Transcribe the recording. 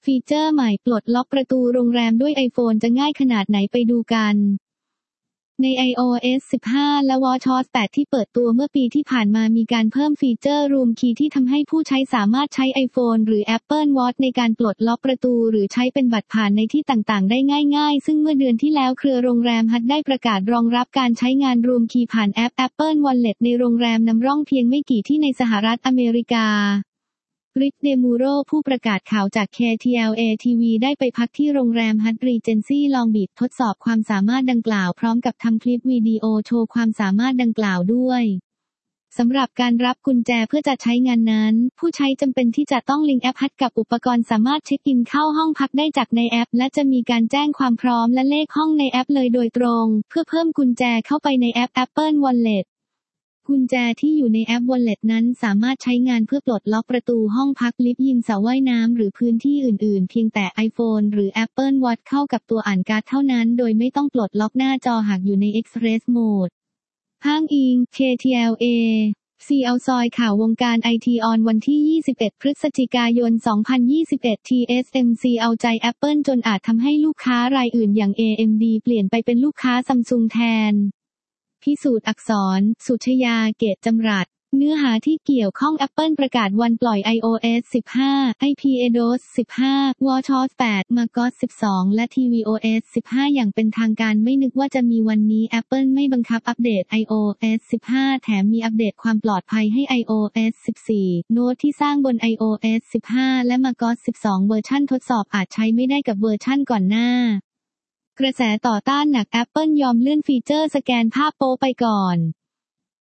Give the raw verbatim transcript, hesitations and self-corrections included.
ฟีเจอร์ใหม่ปลดล็อกประตูโรงแรมด้วย iPhone จะง่ายขนาดไหนไปดูกันใน ไอ โอ เอส สิบห้า และ WatchOS แปด ที่เปิดตัวเมื่อปีที่ผ่านมามีการเพิ่มฟีเจอร์ Room Key ที่ทำให้ผู้ใช้สามารถใช้ iPhone หรือ Apple Watch ในการปลดล็อกประตูหรือใช้เป็นบัตรผ่านในที่ต่างๆได้ง่ายๆซึ่งเมื่อเดือนที่แล้วเครือโรงแรมฮัทได้ประกาศรองรับการใช้งาน Room Key ผ่านแอป Apple Wallet ในโรงแรมนำร่องเพียงไม่กี่ที่ในสหรัฐอเมริการิช เดมูโรผู้ประกาศข่าวจาก เค ที แอล เอ ที วี ได้ไปพักที่โรงแรมฮัทรีเจนซี่ลองบีชทดสอบความสามารถดังกล่าวพร้อมกับทำคลิปวิดีโอโชว์ความสามารถดังกล่าวด้วยสำหรับการรับกุญแจเพื่อจะใช้งานนั้นผู้ใช้จำเป็นที่จะต้องลิงก์แอปฮัทกับอุปกรณ์สามารถเช็คอินเข้าห้องพักได้จากในแอปและจะมีการแจ้งความพร้อมและเลขห้องในแอปเลยโดยตรงเพื่อเพิ่มกุญแจเข้าไปในแอป Apple Walletกุญแจที่อยู่ในแอป Wallet นั้นสามารถใช้งานเพื่อปลดล็อกประตูห้องพักลิฟต์ยิมสระว่ายน้ำหรือพื้นที่อื่นๆเพียงแต่ iPhone หรือ Apple Watch เข้ากับตัวอ่านการ์ดเท่านั้นโดยไม่ต้องปลดล็อกหน้าจอหากอยู่ใน Express Mode อ้างอิง เค ที แอล เอ ซี เอาซอยข่าววงการ ไอ ที ออนวันที่ ยี่สิบเอ็ด พฤศจิกายน สองพันยี่สิบเอ็ด ที เอส เอ็ม ซี เอาใจ Apple จนอาจทำให้ลูกค้ารายอื่นอย่าง เอ เอ็ม ดี เปลี่ยนไปเป็นลูกค้า Samsung แทนพิสูจน์อักษร สุชยา เกตจำรัดเนื้อหาที่เกี่ยวข้อง Apple ประกาศวันปล่อย iOS สิบห้า iPadOS สิบห้า WatchOS แปด macOS สิบสอง และ tvOS สิบห้า อย่างเป็นทางการไม่นึกว่าจะมีวันนี้ Apple ไม่บังคับอัปเดต iOS สิบห้า แถมมีอัปเดตความปลอดภัยให้ iOS สิบสี่ โน้ตที่สร้างบน iOS สิบห้า และ macOS สิบสอง เวอร์ชันทดสอบอาจใช้ไม่ได้กับเวอร์ชันก่อนหน้ากระแสต่อต้านหนัก Apple ยอมเลื่อนฟีเจอร์สแกนภาพโป๊ไปก่อน